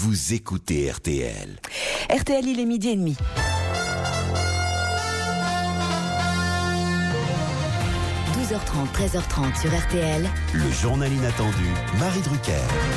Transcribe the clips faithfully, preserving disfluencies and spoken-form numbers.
vous écoutez R T L. R T L, il est midi et demi. douze heures trente, treize heures trente sur R T L. Le journal inattendu, Marie Drucker.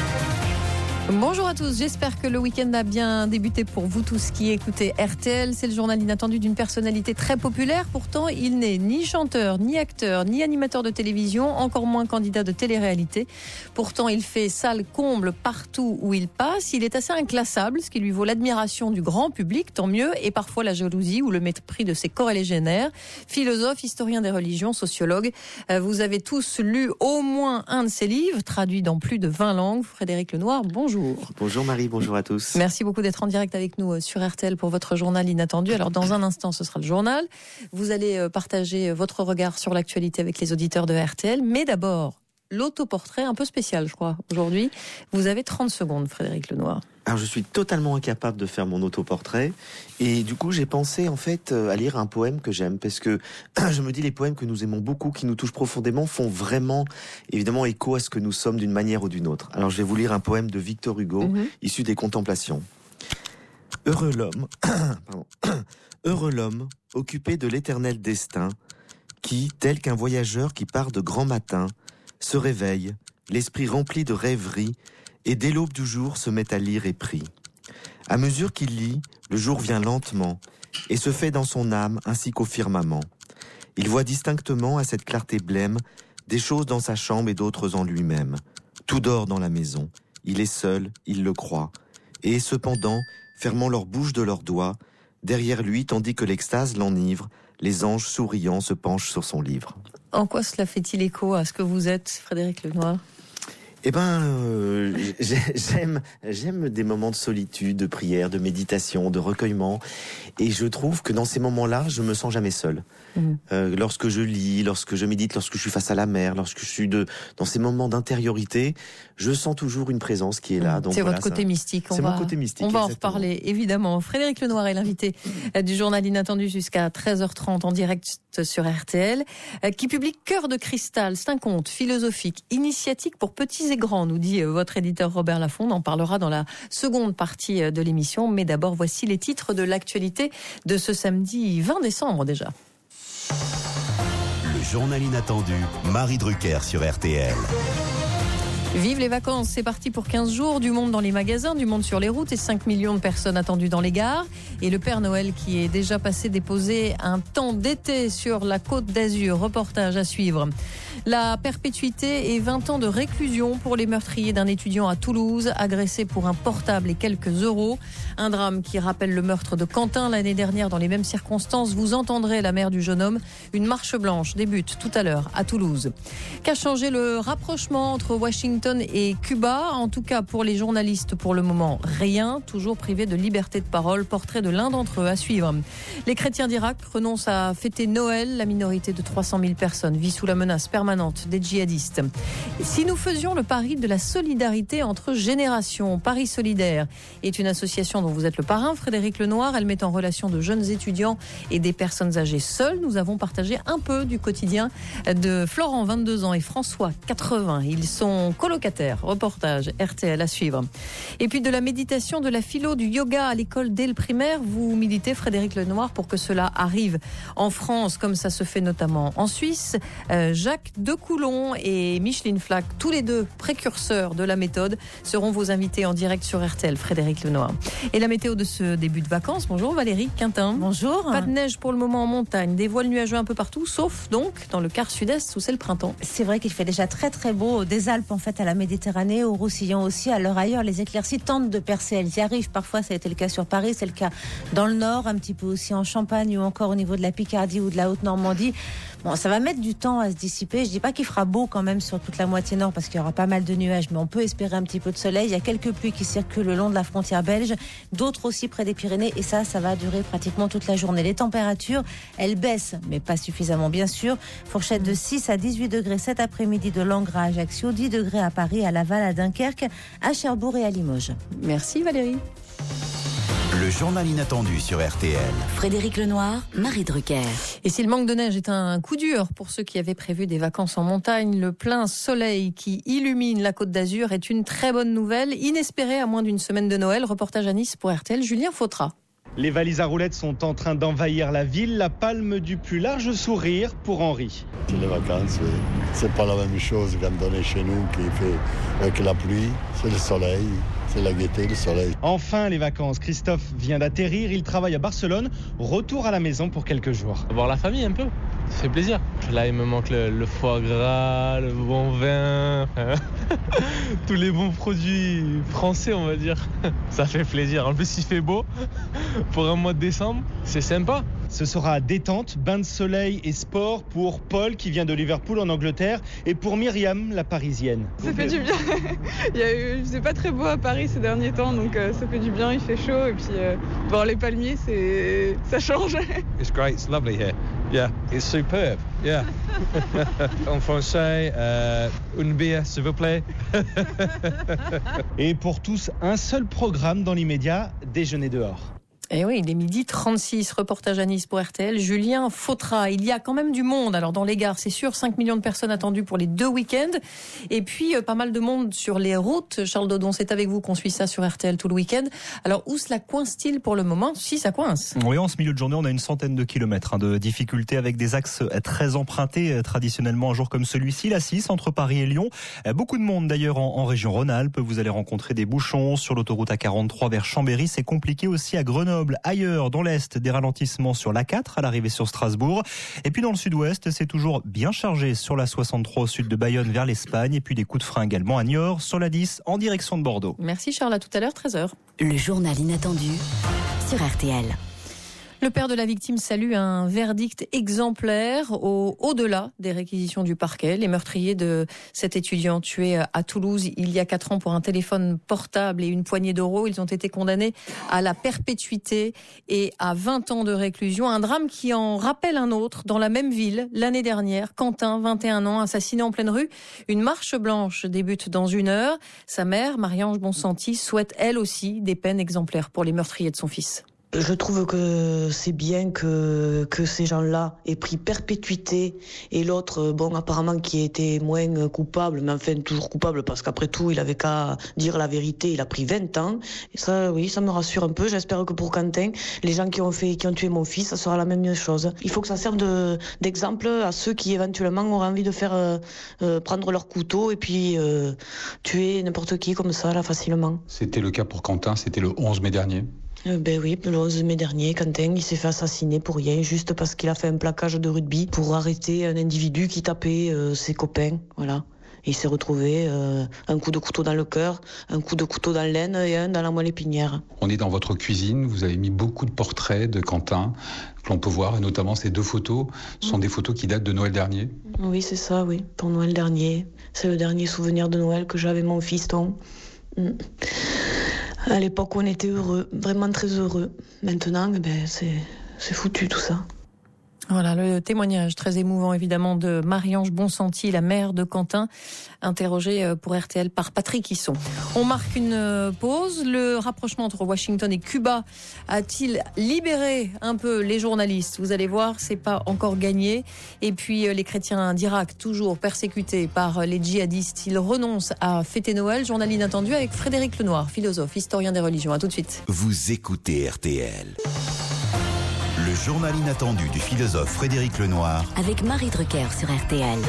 Bonjour à tous, j'espère que le week-end a bien débuté pour vous tous qui écoutez R T L. C'est le journal inattendu d'une personnalité très populaire. Pourtant, il n'est ni chanteur, ni acteur, ni animateur de télévision, encore moins candidat de télé-réalité. Pourtant, il fait salle comble partout où il passe. Il est assez inclassable, ce qui lui vaut l'admiration du grand public, tant mieux, et parfois la jalousie ou le mépris de ses corélégionnaires. Philosophe, historien des religions, sociologue. Vous avez tous lu au moins un de ses livres, traduit dans plus de vingt langues. Frédéric Lenoir, bonjour. Bonjour Marie, bonjour à tous. Merci beaucoup d'être en direct avec nous sur R T L pour votre journal inattendu. Alors dans un instant, ce sera le journal. Vous allez partager votre regard sur l'actualité avec les auditeurs de R T L. Mais d'abord, l'autoportrait un peu spécial, je crois, aujourd'hui. Vous avez trente secondes, Frédéric Lenoir. Alors je suis totalement incapable de faire mon autoportrait et du coup j'ai pensé en fait à lire un poème que j'aime parce que je me dis les poèmes que nous aimons beaucoup, qui nous touchent profondément, font vraiment évidemment écho à ce que nous sommes d'une manière ou d'une autre. Alors je vais vous lire un poème de Victor Hugo, mm-hmm. issu des Contemplations. Heureux l'homme, pardon, heureux l'homme occupé de l'éternel destin qui, tel qu'un voyageur qui part de grand matin, se réveille, l'esprit rempli de rêveries, et dès l'aube du jour se met à lire et prie. À mesure qu'il lit, le jour vient lentement, et se fait dans son âme ainsi qu'au firmament. Il voit distinctement à cette clarté blême des choses dans sa chambre et d'autres en lui-même. Tout dort dans la maison, il est seul, il le croit. Et cependant, fermant leur bouche de leurs doigts, derrière lui, tandis que l'extase l'enivre, les anges souriants se penchent sur son livre. En quoi cela fait-il écho à ce que vous êtes, Frédéric Lenoir ? Eh ben, euh, j'aime, j'aime des moments de solitude, de prière, de méditation, de recueillement, et je trouve que dans ces moments-là, je me sens jamais seul. Mmh. Euh, lorsque je lis, lorsque je médite, lorsque je suis face à la mer, lorsque je suis de dans ces moments d'intériorité, je sens toujours une présence qui est là. Donc c'est voilà, votre côté ça, mystique. On c'est va, mon côté mystique. On va exactement. en reparler évidemment. Frédéric Lenoir est l'invité du journal inattendu jusqu'à treize heures trente en direct sur R T L, qui publie Cœur de cristal. C'est un conte philosophique, initiatique pour petits et grands, nous dit votre éditeur Robert Laffont. On en parlera dans la seconde partie de l'émission. Mais d'abord, voici les titres de l'actualité de ce samedi vingt décembre déjà. Le journal inattendu, Marie Drucker sur R T L. Vive les vacances, c'est parti pour quinze jours, du monde dans les magasins, du monde sur les routes et cinq millions de personnes attendues dans les gares. Et le Père Noël qui est déjà passé déposer un temps d'été sur la Côte d'Azur. Reportage à suivre. La perpétuité et vingt ans de réclusion pour les meurtriers d'un étudiant à Toulouse, agressé pour un portable et quelques euros. Un drame qui rappelle le meurtre de Quentin l'année dernière dans les mêmes circonstances. Vous entendrez la mère du jeune homme. Une marche blanche débute tout à l'heure à Toulouse. Qu'a changé le rapprochement entre Washington et Cuba? En tout cas pour les journalistes, pour le moment, rien. Toujours privés de liberté de parole. Portrait de l'un d'entre eux à suivre. Les chrétiens d'Irak renoncent à fêter Noël. La minorité de trois cent mille personnes vit sous la menace permanente des djihadistes. Si nous faisions le pari de la solidarité entre générations, Paris Solidaire est une association dont vous êtes le parrain, Frédéric Lenoir. Elle met en relation de jeunes étudiants et des personnes âgées seules. Nous avons partagé un peu du quotidien de Florent, vingt-deux ans, et François, quatre-vingts. Ils sont colocataires. Reportage R T L à suivre. Et puis de la méditation, de la philo, du yoga à l'école dès le primaire. Vous militez, Frédéric Lenoir, pour que cela arrive en France, comme ça se fait notamment en Suisse. Euh, Jacques Decoulon et Micheline Flack, tous les deux précurseurs de la méthode, seront vos invités en direct sur R T L, Frédéric Lenoir. Et la météo de ce début de vacances. Bonjour Valérie Quintin. Bonjour. Pas de neige pour le moment en montagne, des voiles nuageux un peu partout, sauf donc dans le quart sud-est où c'est le printemps. C'est vrai qu'il fait déjà très très beau, des Alpes en fait à la Méditerranée, au Roussillon aussi. À l'heure ailleurs, les éclaircies tentent de percer, elles y arrivent. Parfois, ça a été le cas sur Paris, c'est le cas dans le Nord, un petit peu aussi en Champagne ou encore au niveau de la Picardie ou de la Haute-Normandie. Bon, ça va mettre du temps à se dissiper. Je dis pas qu'il fera beau quand même sur toute la moitié nord parce qu'il y aura pas mal de nuages, mais on peut espérer un petit peu de soleil. Il y a quelques pluies qui circulent le long de la frontière belge, d'autres aussi près des Pyrénées, et ça, ça va durer pratiquement toute la journée. Les températures, elles baissent, mais pas suffisamment bien sûr. Fourchette de six à dix-huit degrés cet après-midi de Langres à Ajaccio, dix degrés à Paris, à Laval, à Dunkerque, à Cherbourg et à Limoges. Merci Valérie. Le Le journal inattendu sur R T L. Frédéric Lenoir, Marie Drucker. Et si le manque de neige est un coup dur pour ceux qui avaient prévu des vacances en montagne, le plein soleil qui illumine la Côte d'Azur est une très bonne nouvelle, inespérée à moins d'une semaine de Noël. Reportage à Nice pour R T L, Julien Fautra. Les valises à roulettes sont en train d'envahir la ville, la palme du plus large sourire pour Henri. C'est les vacances, c'est pas la même chose quand on est chez nous qui fait avec la pluie, c'est le soleil. C'est la gaieté, le soleil. Enfin, les vacances. Christophe vient d'atterrir, il travaille à Barcelone. Retour à la maison pour quelques jours. Voir la famille un peu, ça fait plaisir. Là, il me manque le, le foie gras, le bon vin, tous les bons produits français, on va dire. Ça fait plaisir. En plus, il fait beau pour un mois de décembre, c'est sympa. Ce sera détente, bain de soleil et sport pour Paul qui vient de Liverpool en Angleterre et pour Myriam, la parisienne. Ça fait du bien. Il y a eu, c'est pas très beau à Paris ces derniers temps, donc euh, ça fait du bien, il fait chaud et puis euh, voir les palmiers, c'est, ça change. It's great, it's lovely here. Yeah, it's superb. Yeah. En français, euh, une bière, s'il vous plaît. Et pour tous, un seul programme dans l'immédiat, déjeuner dehors. Et oui, il est midi trente-six, reportage à Nice pour R T L, Julien Fautra. Il y a quand même du monde, alors dans les gares, c'est sûr, cinq millions de personnes attendues pour les deux week-ends. Et puis, euh, pas mal de monde sur les routes. Charles Dodon, c'est avec vous qu'on suit ça sur R T L tout le week-end. Alors, où cela coince-t-il pour le moment? Si, ça coince. Oui, en ce milieu de journée, on a une centaine de kilomètres hein, de difficultés avec des axes très empruntés, traditionnellement un jour comme celui-ci, la six, entre Paris et Lyon. Beaucoup de monde d'ailleurs en, en région Rhône-Alpes. Vous allez rencontrer des bouchons sur l'autoroute A quarante-trois vers Chambéry. C'est compliqué aussi à Grenoble. Ailleurs, dans l'Est, des ralentissements sur l'A quatre à l'arrivée sur Strasbourg. Et puis dans le Sud-Ouest, c'est toujours bien chargé sur la soixante-trois au sud de Bayonne vers l'Espagne. Et puis des coups de frein également à Niort, sur la dix en direction de Bordeaux. Merci Charles, à tout à l'heure, treize heures. Le journal inattendu sur R T L. Le père de la victime salue un verdict exemplaire au, au-delà des réquisitions du parquet. Les meurtriers de cet étudiant tué à Toulouse il y a quatre ans pour un téléphone portable et une poignée d'euros, ils ont été condamnés à la perpétuité et à vingt ans de réclusion. Un drame qui en rappelle un autre dans la même ville l'année dernière. Quentin, vingt et un ans, assassiné en pleine rue. Une marche blanche débute dans une heure. Sa mère, Marie-Ange Bonsanti, souhaite elle aussi des peines exemplaires pour les meurtriers de son fils. Je trouve que c'est bien que, que ces gens-là aient pris perpétuité et l'autre, bon, apparemment qui était moins coupable, mais enfin toujours coupable parce qu'après tout, il avait qu'à dire la vérité, il a pris vingt ans. Et ça, oui, ça me rassure un peu. J'espère que pour Quentin, les gens qui ont fait, qui ont tué mon fils, ça sera la même chose. Il faut que ça serve de, d'exemple à ceux qui éventuellement auraient envie de faire euh, euh, prendre leur couteau et puis euh, tuer n'importe qui comme ça, là, facilement. C'était le cas pour Quentin, c'était le onze mai dernier. Euh, ben oui, le onze mai dernier, Quentin, il s'est fait assassiner pour rien, juste parce qu'il a fait un plaquage de rugby pour arrêter un individu qui tapait euh, ses copains, voilà. Et il s'est retrouvé euh, un coup de couteau dans le cœur, un coup de couteau dans l'aine et un dans la moelle épinière. On est dans votre cuisine, vous avez mis beaucoup de portraits de Quentin que l'on peut voir, et notamment ces deux photos sont mmh. des photos qui datent de Noël dernier. Oui, c'est ça, oui, pour Noël dernier. C'est le dernier souvenir de Noël que j'avais mon fiston. Mmh. À l'époque, on était heureux, vraiment très heureux. Maintenant, ben, c'est, c'est foutu tout ça. Voilà, le témoignage très émouvant évidemment de Marie-Ange Bonsanti, la mère de Quentin, interrogée pour R T L par Patrick Hisson. On marque une pause. Le rapprochement entre Washington et Cuba a-t-il libéré un peu les journalistes? Vous allez voir, c'est pas encore gagné. Et puis les chrétiens d'Irak, toujours persécutés par les djihadistes, ils renoncent à fêter Noël. Journal inattendu avec Frédéric Lenoir, philosophe, historien des religions. À tout de suite. Vous écoutez R T L. Le journal inattendu du philosophe Frédéric Lenoir avec Marie Drucker sur R T L.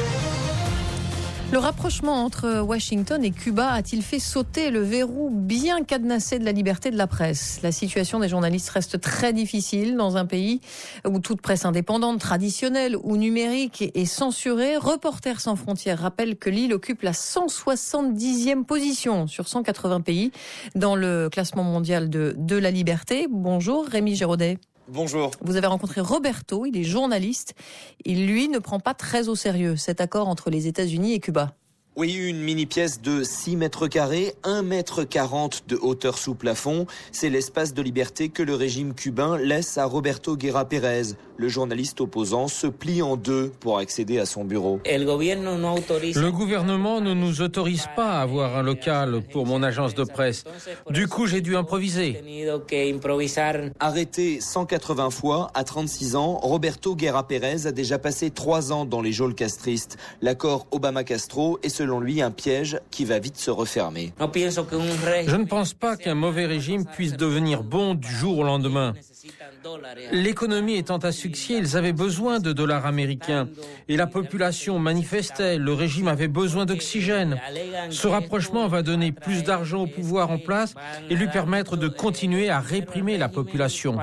Le rapprochement entre Washington et Cuba a-t-il fait sauter le verrou bien cadenassé de la liberté de la presse? La situation des journalistes reste très difficile dans un pays où toute presse indépendante, traditionnelle ou numérique est censurée. Reporters sans frontières rappelle que l'île occupe la cent soixante-dixième position sur cent quatre-vingts pays dans le classement mondial de, de la liberté. Bonjour Rémi Giraudet. Bonjour. Vous avez rencontré Roberto, il est journaliste. Il, lui, ne prend pas très au sérieux cet accord entre les États-Unis et Cuba. Oui, une mini-pièce de six mètres carrés, un mètre quarante de hauteur sous plafond. C'est l'espace de liberté que le régime cubain laisse à Roberto Guerra Pérez. Le journaliste opposant se plie en deux pour accéder à son bureau. Le gouvernement ne nous autorise pas à avoir un local pour mon agence de presse. Du coup, j'ai dû improviser. Arrêté cent quatre-vingts fois à trente-six ans, Roberto Guerra Pérez a déjà passé trois ans dans les geôles castristes. L'accord Obama-Castro est selon lui un piège qui va vite se refermer. Je ne pense pas qu'un mauvais régime puisse devenir bon du jour au lendemain. L'économie étant asphyxiée, ils avaient besoin de dollars américains et la population manifestait, le régime avait besoin d'oxygène. Ce rapprochement va donner plus d'argent au pouvoir en place et lui permettre de continuer à réprimer la population.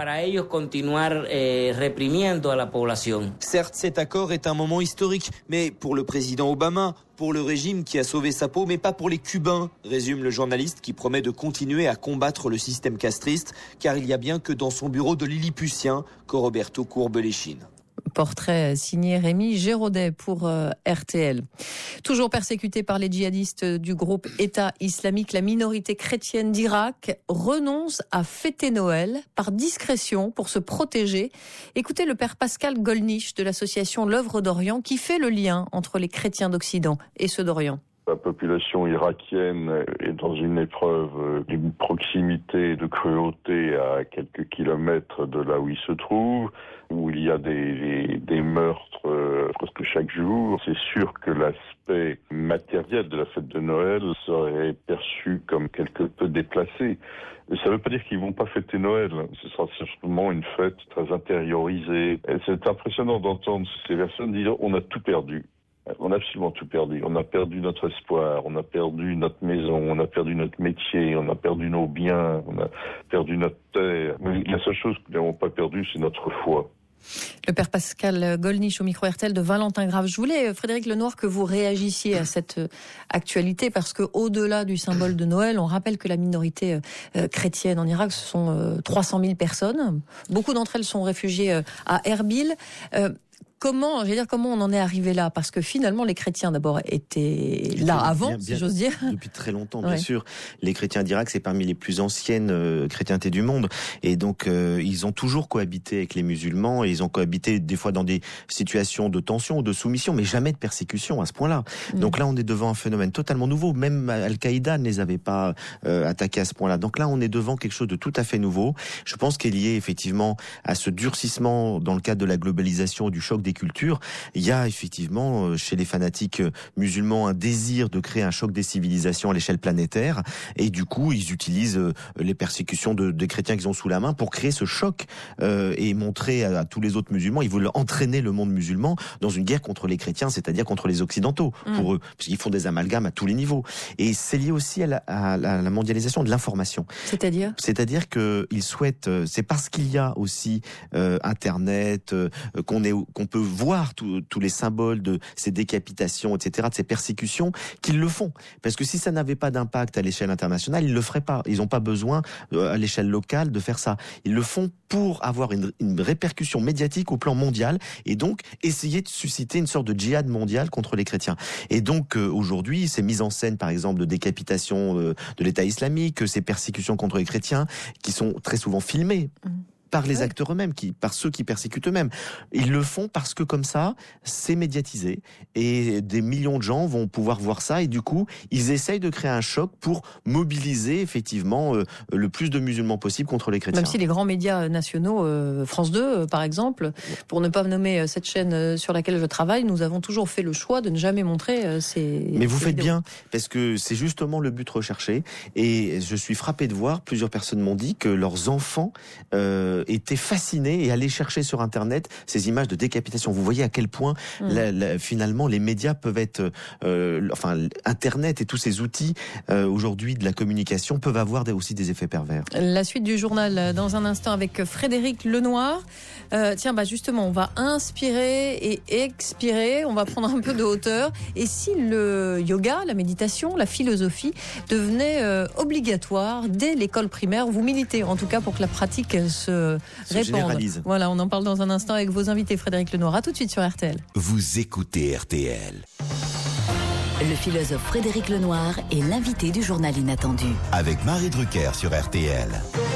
Certes, cet accord est un moment historique, mais pour le président Obama, pour le régime qui a sauvé sa peau, mais pas pour les Cubains, résume le journaliste qui promet de continuer à combattre le système castriste, car il y a bien que dans son bureau de Lilliputien que Roberto courbe l'échine. Portrait signé Rémi Géraudet pour euh, R T L. Toujours persécutée par les djihadistes du groupe État islamique, la minorité chrétienne d'Irak renonce à fêter Noël par discrétion pour se protéger. Écoutez le père Pascal Golnisch de l'association L'Œuvre d'Orient qui fait le lien entre les chrétiens d'Occident et ceux d'Orient. La population irakienne est dans une épreuve d'une proximité, de cruauté à quelques kilomètres de là où il se trouve, où il y a des, des meurtres euh, presque chaque jour. C'est sûr que l'aspect matériel de la fête de Noël serait perçu comme quelque peu déplacé. Mais ça ne veut pas dire qu'ils vont pas fêter Noël. Ce sera simplement une fête très intériorisée. Et c'est impressionnant d'entendre ces personnes dire « on a tout perdu ». On a absolument tout perdu. On a perdu notre espoir, on a perdu notre maison, on a perdu notre métier, on a perdu nos biens, on a perdu notre terre. Mais la seule chose que nous n'avons pas perdue, c'est notre foi. Le père Pascal Golnisch au micro R T L de Valentin Grave. Je voulais, Frédéric Lenoir, que vous réagissiez à cette actualité parce que au-delà du symbole de Noël, on rappelle que la minorité euh, chrétienne en Irak, ce sont euh, trois cent mille personnes. Beaucoup d'entre elles sont réfugiées euh, à Erbil. Euh, Comment, je veux dire, comment on en est arrivé là? Parce que finalement, les chrétiens d'abord étaient là avant, bien, bien, si j'ose dire. Depuis très longtemps, bien ouais. sûr. Les chrétiens d'Irak, c'est parmi les plus anciennes euh, chrétientés du monde. Et donc, euh, ils ont toujours cohabité avec les musulmans. Et ils ont cohabité des fois dans des situations de tension ou de soumission, mais jamais de persécution à ce point-là. Mmh. Donc là, on est devant un phénomène totalement nouveau. Même Al-Qaïda ne les avait pas euh, attaqués à ce point-là. Donc là, on est devant quelque chose de tout à fait nouveau. Je pense qu'il est lié effectivement à ce durcissement dans le cadre de la globalisation, du choc des culture. Il y a effectivement chez les fanatiques musulmans un désir de créer un choc des civilisations à l'échelle planétaire et du coup ils utilisent les persécutions de, des chrétiens qu'ils ont sous la main pour créer ce choc euh, et montrer à, à tous les autres musulmans, ils veulent entraîner le monde musulman dans une guerre contre les chrétiens, c'est-à-dire contre les occidentaux mmh. pour eux, parce qu'ils font des amalgames à tous les niveaux. Et c'est lié aussi à la, à la, à la mondialisation de l'information. C'est-à-dire C'est-à-dire qu'ils souhaitent, c'est parce qu'il y a aussi euh, Internet, euh, qu'on est, qu'on peut voir tous les symboles de ces décapitations, et cetera, de ces persécutions, qu'ils le font. Parce que si ça n'avait pas d'impact à l'échelle internationale, ils le feraient pas. Ils n'ont pas besoin, euh, à l'échelle locale, de faire ça. Ils le font pour avoir une, une répercussion médiatique au plan mondial et donc essayer de susciter une sorte de djihad mondial contre les chrétiens. Et donc euh, aujourd'hui, ces mises en scène, par exemple, de décapitation euh, de l'État islamique, ces persécutions contre les chrétiens, qui sont très souvent filmées. Mmh. par les acteurs eux-mêmes, qui, par ceux qui persécutent eux-mêmes. Ils le font parce que comme ça, c'est médiatisé et des millions de gens vont pouvoir voir ça et du coup, ils essayent de créer un choc pour mobiliser effectivement euh, le plus de musulmans possible contre les chrétiens. Même si les grands médias nationaux, euh, France deux euh, par exemple, pour ne pas nommer euh, cette chaîne euh, sur laquelle je travaille, nous avons toujours fait le choix de ne jamais montrer euh, ces Mais vous ces faites vidéos. bien, parce que c'est justement le but recherché et je suis frappé de voir, plusieurs personnes m'ont dit que leurs enfants euh, étaient fascinés et allaient chercher sur Internet ces images de décapitation. Vous voyez à quel point mmh. la, la, finalement les médias peuvent être, euh, enfin Internet et tous ces outils euh, aujourd'hui de la communication peuvent avoir des, aussi des effets pervers. La suite du journal dans un instant avec Frédéric Lenoir. Euh, tiens, bah justement, on va inspirer et expirer, on va prendre un peu de hauteur. Et si le yoga, la méditation, la philosophie devenait euh, obligatoire dès l'école primaire, vous militez en tout cas pour que la pratique se Se répande. généralise. Voilà, on en parle dans un instant avec vos invités, Frédéric Lenoir. À tout de suite sur R T L. Vous écoutez R T L. Le philosophe Frédéric Lenoir est l'invité du journal inattendu. Avec Marie Drucker sur R T L.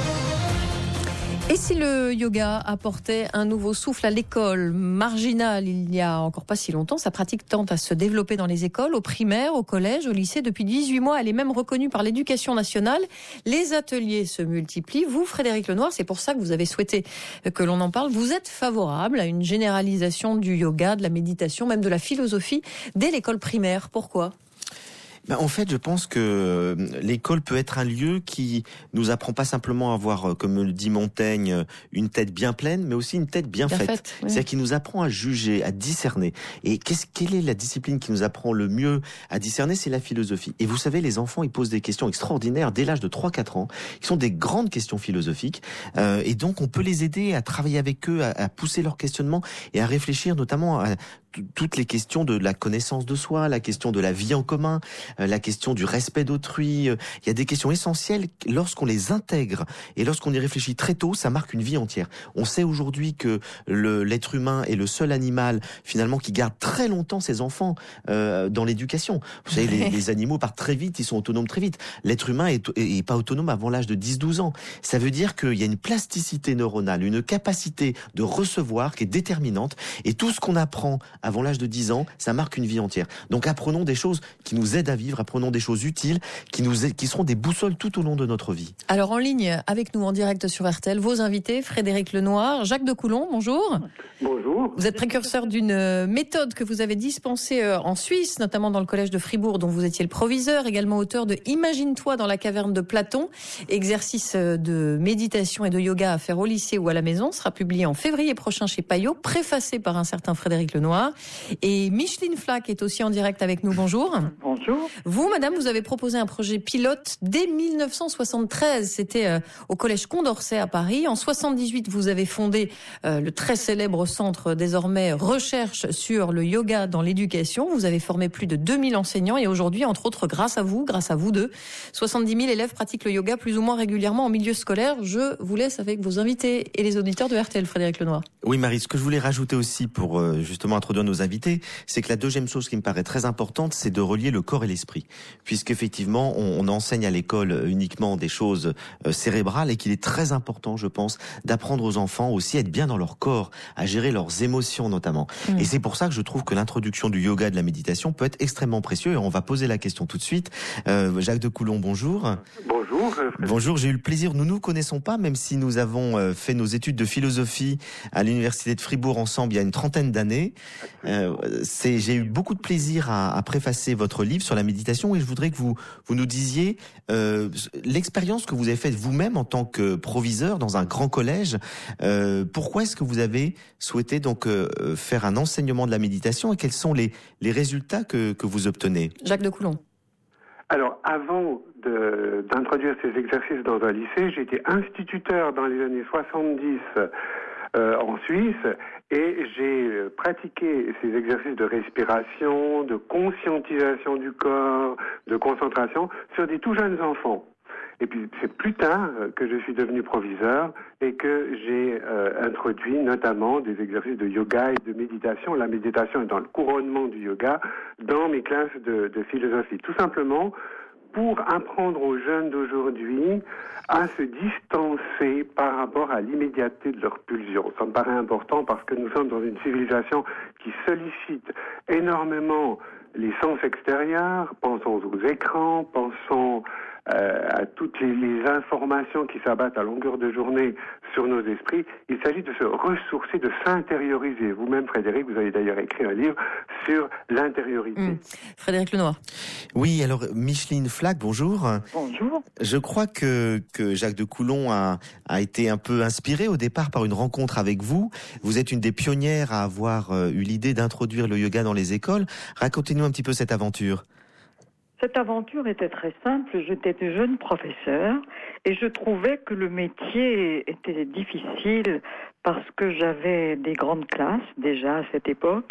Et si le yoga apportait un nouveau souffle à l'école marginale il n'y a encore pas si longtemps, sa pratique tente à se développer dans les écoles, au primaire, au collège, au lycée. Depuis dix-huit mois, elle est même reconnue par l'éducation nationale. Les ateliers se multiplient. Vous, Frédéric Lenoir, c'est pour ça que vous avez souhaité que l'on en parle. Vous êtes favorable à une généralisation du yoga, de la méditation, même de la philosophie dès l'école primaire. Pourquoi ? Ben, en fait, je pense que l'école peut être un lieu qui nous apprend pas simplement à avoir, comme le dit Montaigne, une tête bien pleine, mais aussi une tête bien, bien faite. faite oui. C'est-à-dire qui nous apprend à juger, à discerner. Et qu'est-ce, quelle est la discipline qui nous apprend le mieux à discerner ? C'est la philosophie. Et vous savez, les enfants, ils posent des questions extraordinaires dès l'âge de trois quatre ans, qui sont des grandes questions philosophiques. Euh, et donc, on peut les aider à travailler avec eux, à, à pousser leur questionnement et à réfléchir notamment à toutes les questions de la connaissance de soi, la question de la vie en commun, la question du respect d'autrui. Il y a des questions essentielles. Lorsqu'on les intègre et lorsqu'on y réfléchit très tôt, ça marque une vie entière. On sait aujourd'hui que le, l'être humain est le seul animal finalement qui garde très longtemps ses enfants euh, dans l'éducation. Vous savez, les, les animaux partent très vite, ils sont autonomes très vite. L'être humain est, est pas autonome avant l'âge de dix douze ans. Ça veut dire qu'il y a une plasticité neuronale, une capacité de recevoir qui est déterminante. Et tout ce qu'on apprend avant l'âge de dix ans, ça marque une vie entière. Donc apprenons des choses qui nous aident à vivre, apprenons des choses utiles, qui, nous, qui seront des boussoles tout au long de notre vie. Alors en ligne avec nous en direct sur R T L, vos invités, Frédéric Lenoir, Jacques de Coulon, bonjour. Bonjour. Vous êtes précurseur d'une méthode que vous avez dispensée en Suisse, notamment dans le collège de Fribourg, dont vous étiez le proviseur, également auteur de Imagine-toi dans la caverne de Platon, exercice de méditation et de yoga à faire au lycée ou à la maison, sera publié en février prochain chez Payot, préfacé par un certain Frédéric Lenoir. Et Micheline Flack est aussi en direct avec nous. Bonjour. Bonjour. Vous, madame, vous avez proposé un projet pilote dès mille neuf cent soixante-treize. C'était euh, au collège Condorcet à Paris. En soixante-dix-huit, vous avez fondé euh, le très célèbre centre désormais Recherche sur le yoga dans l'éducation. Vous avez formé plus de deux mille enseignants et aujourd'hui, entre autres, grâce à vous, grâce à vous deux, soixante-dix mille élèves pratiquent le yoga plus ou moins régulièrement en milieu scolaire. Je vous laisse avec vos invités et les auditeurs de R T L, Frédéric Lenoir. Oui, Marie, ce que je voulais rajouter aussi pour euh, justement introduire nos invités, c'est que la deuxième chose qui me paraît très importante, c'est de relier le corps et l'esprit. Puisqu'effectivement, on, on enseigne à l'école uniquement des choses euh, cérébrales et qu'il est très important, je pense, d'apprendre aux enfants aussi à être bien dans leur corps, à gérer leurs émotions notamment. Mmh. Et c'est pour ça que je trouve que l'introduction du yoga et de la méditation peut être extrêmement précieux. Et on va poser la question tout de suite. Euh, Jacques de Coulon, bonjour. Bonjour. Bonjour, j'ai eu le plaisir, nous ne nous connaissons pas, même si nous avons fait nos études de philosophie à l'université de Fribourg ensemble il y a une trentaine d'années. Euh, c'est, j'ai eu beaucoup de plaisir à, à préfacer votre livre sur la méditation et je voudrais que vous, vous nous disiez euh, l'expérience que vous avez faite vous-même en tant que proviseur dans un grand collège. Euh, pourquoi est-ce que vous avez souhaité donc euh, faire un enseignement de la méditation et quels sont les, les résultats que, que vous obtenez ? Jacques de Coulon. Alors, avant de, d'introduire ces exercices dans un lycée, j'étais instituteur dans les années soixante-dix euh, en Suisse et j'ai pratiqué ces exercices de respiration, de conscientisation du corps, de concentration sur des tout jeunes enfants. Et puis c'est plus tard que je suis devenu proviseur et que j'ai euh, introduit notamment des exercices de yoga et de méditation. La méditation est dans le couronnement du yoga dans mes classes de, de philosophie. Tout simplement pour apprendre aux jeunes d'aujourd'hui à se distancer par rapport à l'immédiateté de leurs pulsions. Ça me paraît important parce que nous sommes dans une civilisation qui sollicite énormément les sens extérieurs. Pensons aux écrans, pensons euh, à toutes les, les informations qui s'abattent à longueur de journée sur nos esprits. Il s'agit de se ressourcer, de s'intérioriser. Vous-même, Frédéric, vous avez d'ailleurs écrit un livre sur l'intériorité. Mmh. Frédéric Lenoir. Oui, alors Micheline Flack, bonjour. Bonjour. Je crois que, que Jacques de Coulon a, a été un peu inspiré au départ par une rencontre avec vous. Vous êtes une des pionnières à avoir eu l'idée d'introduire le yoga dans les écoles. Racontez-nous un petit peu cette aventure. Cette aventure était très simple. J'étais jeune professeur et je trouvais que le métier était difficile parce que j'avais des grandes classes déjà à cette époque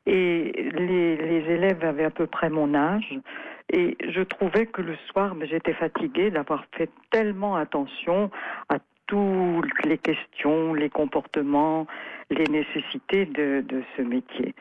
et les, les élèves avaient à peu près mon âge. Et je trouvais que le soir, mais j'étais fatiguée d'avoir fait tellement attention à toutes les questions, les comportements, les nécessités de, de ce métier.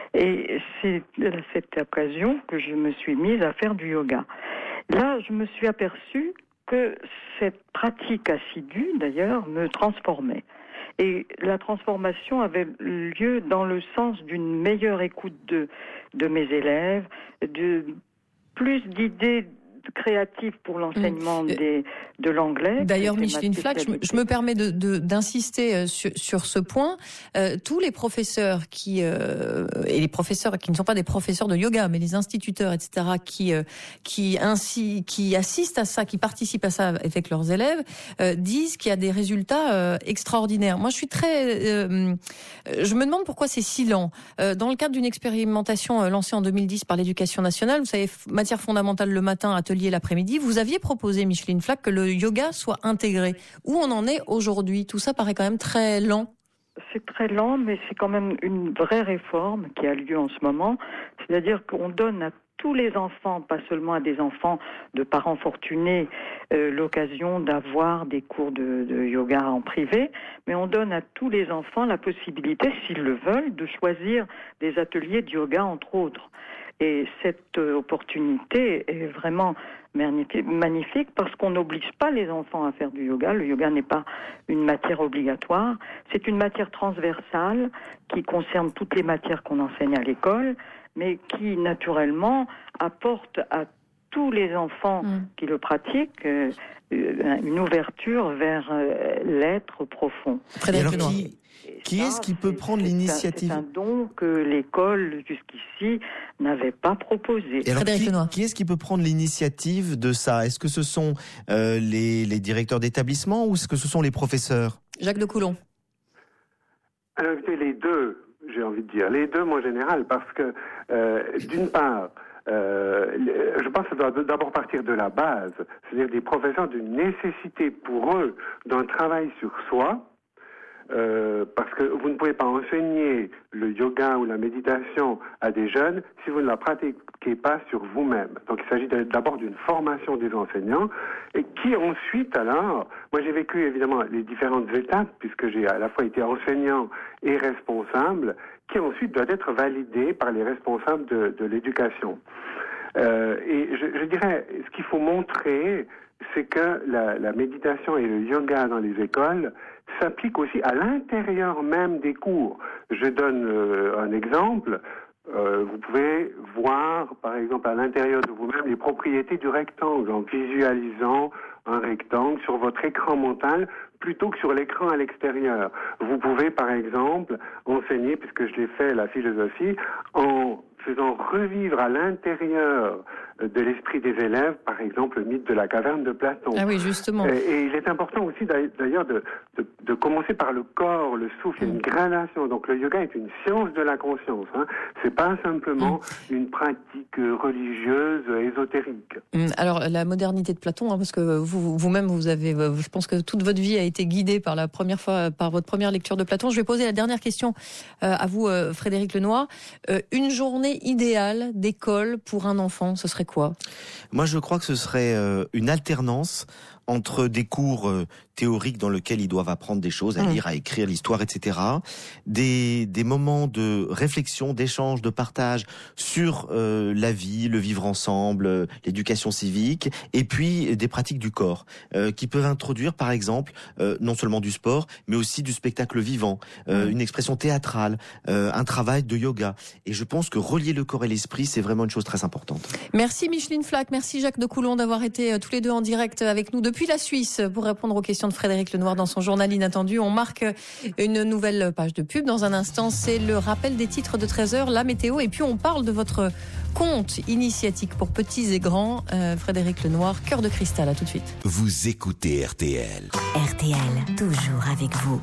Et c'est à cette occasion que je me suis mise à faire du yoga. Là, je me suis aperçue que cette pratique assidue, d'ailleurs, me transformait. Et la transformation avait lieu dans le sens d'une meilleure écoute de, de mes élèves, de plus d'idées créatives pour l'enseignement mmh. des, de l'anglais. D'ailleurs, Micheline Flack, je, je me permets de, de, d'insister sur, sur ce point. Euh, tous les professeurs qui euh, et les professeurs qui ne sont pas des professeurs de yoga, mais les instituteurs, et cetera, qui euh, qui ainsi qui assistent à ça, qui participent à ça avec leurs élèves, euh, disent qu'il y a des résultats euh, extraordinaires. Moi, je suis très, euh, je me demande pourquoi c'est si lent. Euh, dans le cadre d'une expérimentation euh, lancée en deux mille dix par l'Éducation nationale, vous savez, matière fondamentale le matin, atelier l'après-midi, vous aviez proposé, Micheline Flack, que le yoga soit intégré. Où on en est aujourd'hui? Tout ça paraît quand même très lent. C'est très lent, mais c'est quand même une vraie réforme qui a lieu en ce moment. C'est-à-dire qu'on donne à tous les enfants, pas seulement à des enfants de parents fortunés, euh, l'occasion d'avoir des cours de, de yoga en privé, mais on donne à tous les enfants la possibilité, s'ils le veulent, de choisir des ateliers de yoga, entre autres. Et cette opportunité est vraiment magnifique parce qu'on n'oblige pas les enfants à faire du yoga. Le yoga n'est pas une matière obligatoire. C'est une matière transversale qui concerne toutes les matières qu'on enseigne à l'école, mais qui, naturellement, apporte à tous les enfants mmh. qui le pratiquent euh, une ouverture vers euh, l'être profond. Et alors, qui, qui est-ce qui peut prendre l'initiative? C'est un don que l'école, jusqu'ici, n'avait pas proposé. Et alors, qui, qui est-ce qui peut prendre l'initiative de ça? Est-ce que ce sont euh, les, les directeurs d'établissement ou est-ce que ce sont les professeurs? Jacques de Coulon. Alors, écoutez, les deux, j'ai envie de dire. Les deux, en général, parce que, euh, d'une part, Euh, je pense que ça doit d'abord partir de la base, c'est-à-dire des professeurs d'une nécessité pour eux d'un travail sur soi, euh, parce que vous ne pouvez pas enseigner le yoga ou la méditation à des jeunes si vous ne la pratiquez pas sur vous-même. Donc il s'agit d'abord d'une formation des enseignants et qui ensuite alors, moi j'ai vécu évidemment les différentes étapes puisque j'ai à la fois été enseignant et responsable, qui ensuite doit être validé par les responsables de, de l'éducation. Euh, et je, je dirais, ce qu'il faut montrer, c'est que la, la méditation et le yoga dans les écoles s'appliquent aussi à l'intérieur même des cours. Je donne euh, un exemple. Euh, vous pouvez voir, par exemple, à l'intérieur de vous-même les propriétés du rectangle en visualisant un rectangle sur votre écran mental plutôt que sur l'écran à l'extérieur. Vous pouvez, par exemple, enseigner, puisque je l'ai fait, la philosophie, en faisant revivre à l'intérieur de l'esprit des élèves, par exemple, le mythe de la caverne de Platon. Ah oui, justement. Et, et il est important aussi, d'ailleurs, de, de, de commencer par le corps, le souffle, il y a une gradation. Donc le yoga est une science de la conscience. Hein. C'est pas simplement mmh. une pratique religieuse, ésotérique. Alors, la modernité de Platon, hein, parce que vous, vous-même, vous avez, je pense que toute votre vie a été guidée par la première fois, par votre première lecture de Platon. Je vais poser la dernière question euh, à vous, euh, Frédéric Lenoir. Euh, une journée idéale d'école pour un enfant, ce serait quoi? Moi, je crois que ce serait euh, une alternance entre des cours euh, théoriques dans lesquels ils doivent apprendre des choses, à mmh. lire, à écrire, l'histoire, et cetera. Des, des moments de réflexion, d'échange, de partage sur euh, la vie, le vivre ensemble, euh, l'éducation civique, et puis des pratiques du corps, euh, qui peuvent introduire, par exemple, euh, non seulement du sport, mais aussi du spectacle vivant, euh, mmh. une expression théâtrale, euh, un travail de yoga. Et je pense que relier le corps et l'esprit, c'est vraiment une chose très importante. Merci Micheline Flack, merci Jacques de Coulon d'avoir été euh, tous les deux en direct avec nous depuis la Suisse pour répondre aux questions de Frédéric Lenoir dans son journal Inattendu. On marque une nouvelle page de pub. Dans un instant, c'est le rappel des titres de treize heures, la météo, et puis on parle de votre compte initiatique pour petits et grands. Euh, Frédéric Lenoir, Cœur de cristal, à tout de suite. Vous écoutez R T L. R T L, toujours avec vous.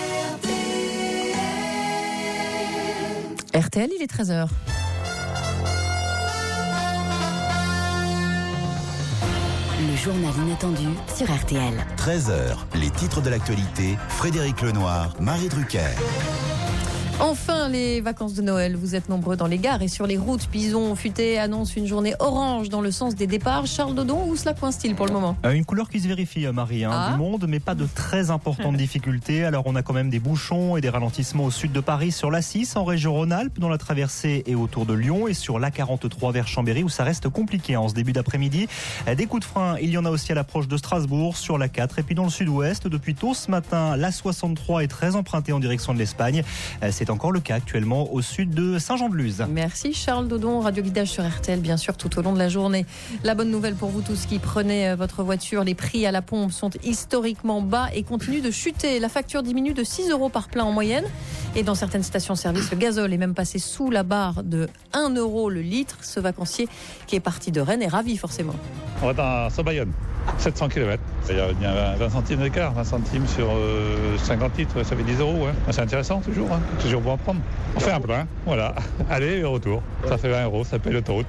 R T L, il est treize heures. Le journal Inattendu sur R T L. treize heures, les titres de l'actualité, Frédéric Lenoir, Marie Drucker. Enfin, les vacances de Noël, vous êtes nombreux dans les gares et sur les routes. Bison Futé annonce une journée orange dans le sens des départs. Charles Dodon, où cela coince-t-il pour le moment ? Une couleur qui se vérifie, Marie, hein, ah. du monde, mais pas de très importantes difficultés. Alors on a quand même des bouchons et des ralentissements au sud de Paris, sur l'A six en région Rhône-Alpes, dans la traversée et autour de Lyon, et sur l'A quarante-trois vers Chambéry, où ça reste compliqué en ce début d'après-midi. Des coups de frein, il y en a aussi à l'approche de Strasbourg, sur l'A quatre, et puis dans le sud-ouest, depuis tôt ce matin, l'A soixante-trois est très empruntée en direction de l'Espagne. C'est encore le cas actuellement au sud de Saint-Jean-de-Luz. Merci Charles Dodon, radio guidage sur R T L bien sûr tout au long de la journée. La bonne nouvelle pour vous tous qui prenez votre voiture, les prix à la pompe sont historiquement bas et continuent de chuter. La facture diminue de six euros par plein en moyenne et dans certaines stations-service, le gazole est même passé sous la barre de un euro le litre. Ce vacancier qui est parti de Rennes est ravi forcément. On va dans Saint-Bayonne, sept cents kilomètres. Il y a vingt centimes d'écart, vingt centimes sur euh, cinquante litres, ça fait dix euros. Hein. C'est intéressant toujours, hein. Toujours bon à prendre. On fait un plein, voilà. Allez et retour. Ça fait vingt euros, ça paye l'autoroute.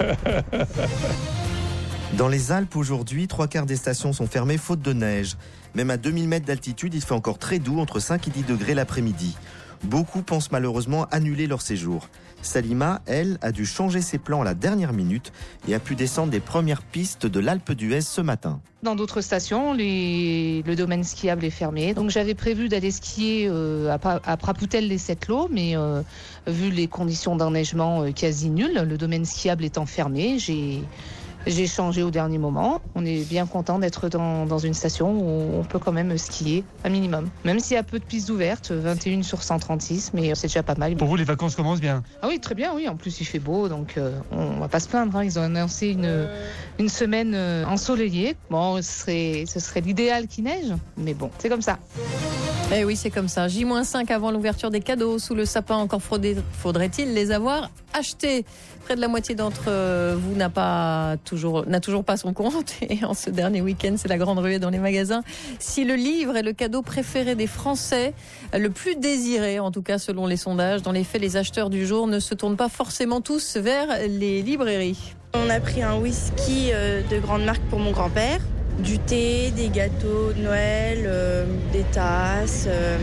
Dans les Alpes aujourd'hui, trois quarts des stations sont fermées faute de neige. Même à deux mille mètres d'altitude, il fait encore très doux, entre cinq et dix degrés l'après-midi. Beaucoup pensent malheureusement annuler leur séjour. Salima, elle, a dû changer ses plans à la dernière minute et a pu descendre des premières pistes de l'Alpe d'Huez ce matin. Dans d'autres stations, les... le domaine skiable est fermé. Donc j'avais prévu d'aller skier euh, à, pa... à Prapoutel-les-Sept-Lots, mais euh, vu les conditions d'enneigement euh, quasi nulles, le domaine skiable étant fermé, j'ai... J'ai changé au dernier moment. On est bien content d'être dans, dans une station où on peut quand même skier un minimum. Même s'il y a peu de pistes ouvertes, vingt et une sur cent trente-six, mais c'est déjà pas mal. Pour vous, les vacances commencent bien ? Ah oui, très bien, oui. En plus, il fait beau, donc euh, on va pas se plaindre. Hein. Ils ont annoncé une, une semaine euh, ensoleillée. Bon, ce serait, ce serait l'idéal qu'il neige, mais bon, c'est comme ça. Eh oui, c'est comme ça. J moins cinq avant l'ouverture des cadeaux. Sous le sapin, encore faudrait-il les avoir achetés ? Près de la moitié d'entre vous n'a pas toujours, n'a toujours pas son compte. Et en ce dernier week-end, c'est la grande ruée dans les magasins. Si le livre est le cadeau préféré des Français, le plus désiré, en tout cas selon les sondages, dans les faits, les acheteurs du jour ne se tournent pas forcément tous vers les librairies. On a pris un whisky de grande marque pour mon grand-père. Du thé, des gâteaux de Noël, euh, des tasses euh,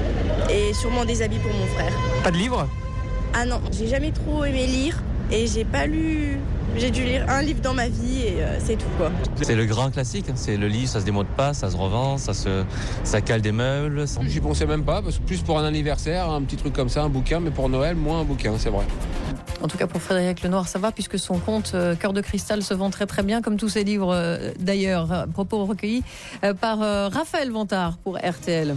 et sûrement des habits pour mon frère. Pas de livre ? Ah non, j'ai jamais trop aimé lire et j'ai pas lu... J'ai dû lire un livre dans ma vie et euh, c'est tout quoi. C'est le grand classique, c'est le livre, ça se démonte pas, ça se revend, ça se, ça cale des meubles. J'y pensais même pas, parce que plus pour un anniversaire, un petit truc comme ça, un bouquin, mais pour Noël, moins un bouquin, c'est vrai. En tout cas pour Frédéric Lenoir, ça va puisque son compte euh, Cœur de cristal se vend très très bien, comme tous ses livres euh, d'ailleurs. Euh, propos recueillis euh, par euh, Raphaël Vantard pour R T L.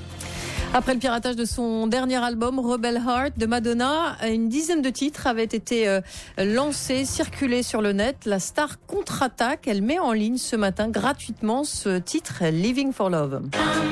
Après le piratage de son dernier album, Rebel Heart de Madonna, une dizaine de titres avaient été euh, lancés, circulés sur le net. La star contre-attaque, elle met en ligne ce matin gratuitement ce titre Living for Love.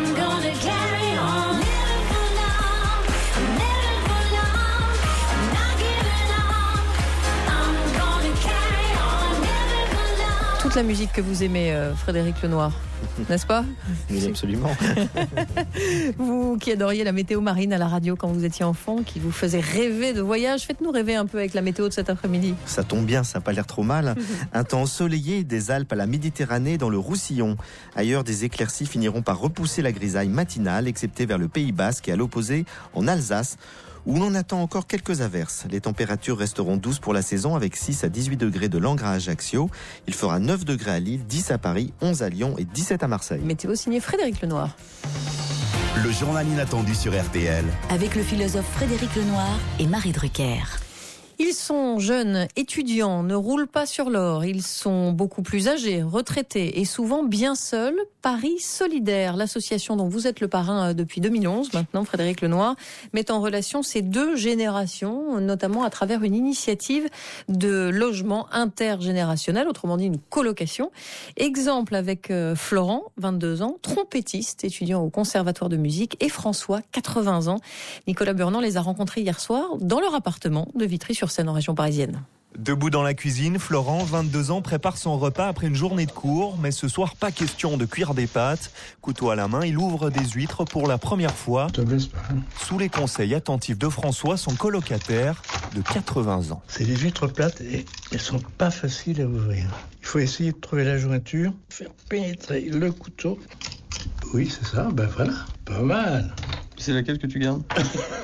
Toute la musique que vous aimez, euh, Frédéric Lenoir, n'est-ce pas ? Oui, absolument. Vous qui adoriez la météo marine à la radio quand vous étiez enfant, qui vous faisait rêver de voyage, faites-nous rêver un peu avec la météo de cet après-midi. Ça tombe bien, ça n'a pas l'air trop mal. Un temps ensoleillé des Alpes à la Méditerranée dans le Roussillon. Ailleurs, des éclaircies finiront par repousser la grisaille matinale, excepté vers le Pays Basque et à l'opposé en Alsace, où l'on attend encore quelques averses. Les températures resteront douces pour la saison avec six à dix-huit degrés de Langres à Ajaccio. Il fera neuf degrés à Lille, dix à Paris, onze à Lyon et dix-sept à Marseille. Météo signé Frédéric Lenoir. Le journal inattendu sur R T L. Avec le philosophe Frédéric Lenoir et Marie Drucker. Ils sont jeunes, étudiants, ne roulent pas sur l'or. Ils sont beaucoup plus âgés, retraités et souvent bien seuls. Paris Solidaire, l'association dont vous êtes le parrain depuis deux mille onze, maintenant Frédéric Lenoir, met en relation ces deux générations, notamment à travers une initiative de logement intergénérationnel, autrement dit une colocation. Exemple avec Florent, vingt-deux ans, trompettiste, étudiant au Conservatoire de musique, et François, quatre-vingts ans. Nicolas Burnand les a rencontrés hier soir dans leur appartement de Vitry-sur-Seine en région parisienne. Debout dans la cuisine, Florent, vingt-deux ans, prépare son repas après une journée de cours. Mais ce soir, pas question de cuire des pâtes. Couteau à la main, il ouvre des huîtres pour la première fois. Te blesse pas, hein. Sous les conseils attentifs de François, son colocataire de quatre-vingts ans. C'est des huîtres plates et elles sont pas faciles à ouvrir. Il faut essayer de trouver la jointure, faire pénétrer le couteau. Oui, c'est ça, ben voilà, pas mal. C'est laquelle que tu gardes?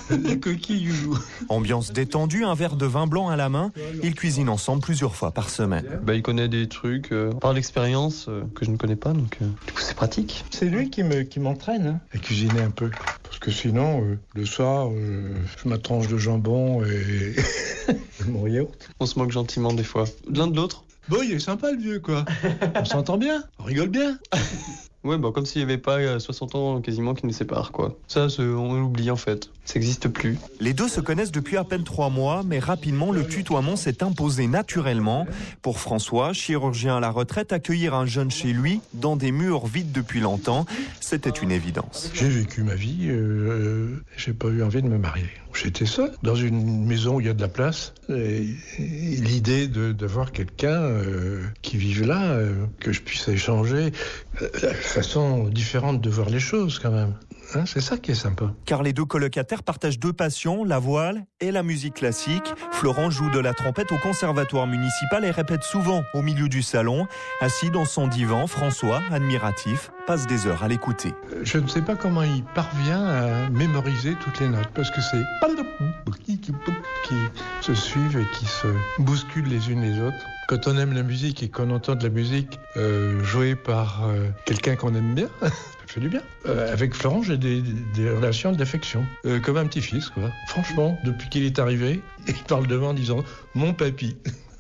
La coquille Youlou. Ambiance détendue, un verre de vin blanc à la main. Ils cuisinent ensemble plusieurs fois par semaine. Bah, il connaît des trucs euh, par l'expérience euh, que je ne connais pas, donc euh, du coup c'est pratique. C'est lui qui me qui m'entraîne hein, à cuisiner un peu. Parce que sinon, euh, le soir, euh, je ma tranche de jambon et mon yaourt. On se moque gentiment des fois. L'un de l'autre. Bon, il est sympa le vieux, quoi. On s'entend bien, on rigole bien. Ouais, bah comme s'il n'y avait pas soixante ans quasiment qui nous séparent, quoi. Ça, on l'oublie en fait. Ça n'existe plus. Les deux se connaissent depuis à peine trois mois, mais rapidement, le tutoiement s'est imposé naturellement. Pour François, chirurgien à la retraite, accueillir un jeune chez lui, dans des murs vides depuis longtemps, c'était une évidence. J'ai vécu ma vie, euh, j'ai pas eu envie de me marier. J'étais seul, dans une maison où il y a de la place. Et, et l'idée de, d'avoir quelqu'un euh, qui vive là, euh, que je puisse échanger, euh, façon différente de voir les choses quand même. Hein, c'est ça qui est sympa. Car les deux colocataires partagent deux passions, la voile et la musique classique. Florent joue de la trompette au conservatoire municipal et répète souvent au milieu du salon. Assis dans son divan, François, admiratif, passe des heures à l'écouter. Je ne sais pas comment il parvient à mémoriser toutes les notes, parce que c'est qui se suivent et qui se bousculent les unes les autres. Quand on aime la musique et qu'on entend de la musique euh, jouée par euh, quelqu'un qu'on aime bien, ça fait du bien. Euh, avec Florent, j'ai des, des relations d'affection, euh, comme un petit-fils, quoi. Franchement, depuis qu'il est arrivé, il parle de moi en disant « mon papy ».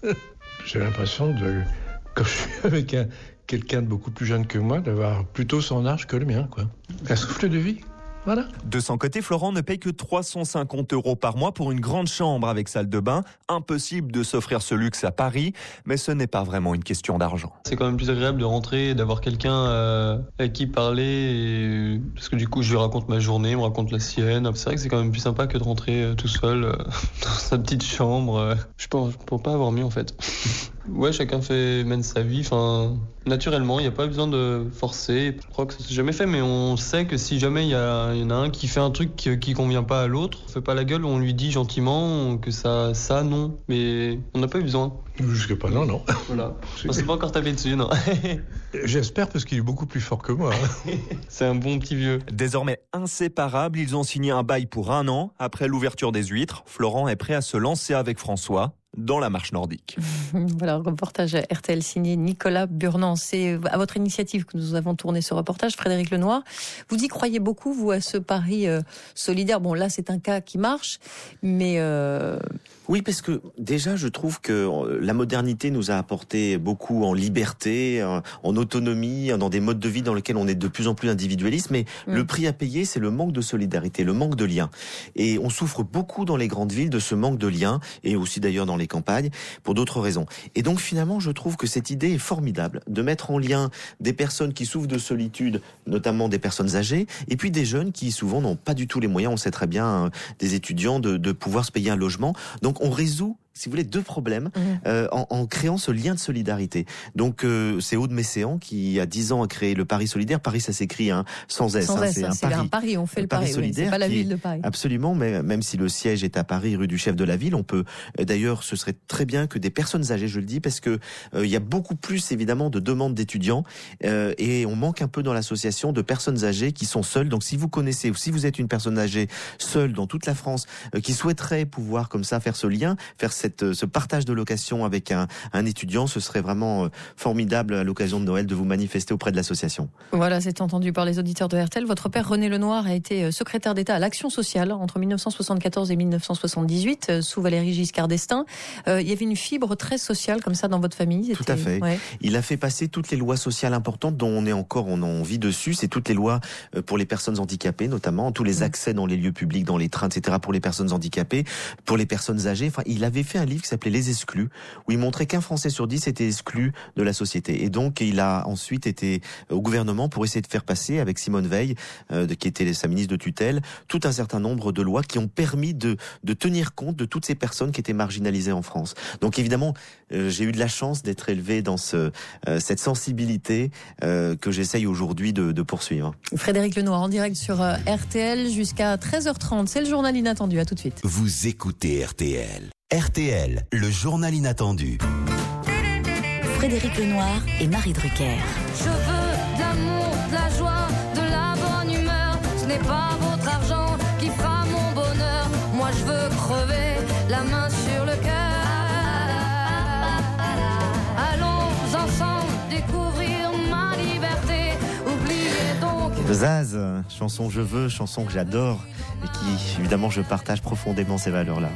J'ai l'impression de, quand je suis avec un, quelqu'un de beaucoup plus jeune que moi, d'avoir plutôt son âge que le mien, quoi. Un souffle de vie. Voilà. De son côté, Florent ne paye que trois cent cinquante euros par mois pour une grande chambre avec salle de bain. Impossible de s'offrir ce luxe à Paris, mais ce n'est pas vraiment une question d'argent. C'est quand même plus agréable de rentrer et d'avoir quelqu'un euh, avec qui parler, et... parce que du coup je lui raconte ma journée, il me raconte la sienne. C'est vrai que c'est quand même plus sympa que de rentrer euh, tout seul euh, dans sa petite chambre. Euh. Je pense, je peux pas avoir mieux en fait. Ouais, chacun fait, mène sa vie, enfin, naturellement, il n'y a pas besoin de forcer. Je crois que ça s'est jamais fait, mais on sait que si jamais il y, y en a un qui fait un truc qui, qui convient pas à l'autre, on fait pas la gueule, on lui dit gentiment que ça, ça non, mais on n'a pas eu besoin. Jusque pas, non, non. Voilà, on s'est pas encore tapé dessus, non. J'espère, parce qu'il est beaucoup plus fort que moi. Hein. C'est un bon petit vieux. Désormais inséparables, ils ont signé un bail pour un an. Après l'ouverture des huîtres, Florent est prêt à se lancer avec François dans la marche nordique. Voilà, un reportage R T L signé Nicolas Burnand. C'est à votre initiative que nous avons tourné ce reportage, Frédéric Lenoir. Vous y croyez beaucoup, vous, à ce pari euh, solidaire? Bon, là, c'est un cas qui marche, mais... Euh... Oui, parce que déjà, je trouve que la modernité nous a apporté beaucoup en liberté, en autonomie, dans des modes de vie dans lesquels on est de plus en plus individualiste, mais mmh. le prix à payer, c'est le manque de solidarité, le manque de lien. Et on souffre beaucoup dans les grandes villes de ce manque de lien, et aussi d'ailleurs dans les campagnes, pour d'autres raisons. Et donc finalement, je trouve que cette idée est formidable, de mettre en lien des personnes qui souffrent de solitude, notamment des personnes âgées, et puis des jeunes qui souvent n'ont pas du tout les moyens, on sait très bien, hein, des étudiants, de, de pouvoir se payer un logement. Donc on résout, si vous voulez, deux problèmes mmh. euh, en, en créant ce lien de solidarité. Donc euh, c'est Aude Messéan qui, il y a dix ans, a créé le Paris solidaire. Paris, ça s'écrit hein, sans S. Sans hein, S, c'est un c'est Paris. un Paris, on fait le, le Paris, Paris solidaire. Oui, c'est pas la ville de Paris. Absolument, mais même si le siège est à Paris, rue du chef de la ville, on peut. D'ailleurs, ce serait très bien que des personnes âgées, je le dis, parce que euh, il y a beaucoup plus évidemment de demandes d'étudiants euh, et on manque un peu dans l'association de personnes âgées qui sont seules. Donc si vous connaissez ou si vous êtes une personne âgée seule dans toute la France euh, qui souhaiterait pouvoir comme ça faire ce lien, faire cette ce partage de location avec un, un étudiant, ce serait vraiment euh, formidable à l'occasion de Noël de vous manifester auprès de l'association. Voilà, c'est entendu par les auditeurs de R T L. Votre père René Lenoir a été secrétaire d'État à l'Action sociale entre mille neuf cent soixante-quatorze et mille neuf cent soixante-dix-huit sous Valéry Giscard d'Estaing. Euh, il y avait une fibre très sociale comme ça dans votre famille. Tout à fait. Ouais. Il a fait passer toutes les lois sociales importantes dont on est encore, on en vit dessus. C'est toutes les lois pour les personnes handicapées, notamment tous les accès dans les lieux publics, dans les trains, et cetera pour les personnes handicapées, pour les personnes âgées. Enfin, il avait fait un livre qui s'appelait Les Exclus, où il montrait qu'un Français sur dix était exclu de la société. Et donc, il a ensuite été au gouvernement pour essayer de faire passer, avec Simone Veil, euh, qui était sa ministre de tutelle, tout un certain nombre de lois qui ont permis de, de tenir compte de toutes ces personnes qui étaient marginalisées en France. Donc évidemment, euh, j'ai eu de la chance d'être élevé dans ce, euh, cette sensibilité euh, que j'essaye aujourd'hui de, de poursuivre. Frédéric Lenoir en direct sur euh, R T L jusqu'à treize heures trente. C'est le journal inattendu. À tout de suite. Vous écoutez R T L. R T L, le journal inattendu. Frédéric Lenoir et Marie Drucker. Je veux de l'amour, de la joie, de la bonne humeur. Ce n'est pas votre argent qui fera mon bonheur. Zaz, chanson Je veux, chanson que j'adore et qui, évidemment, je partage profondément ces valeurs-là.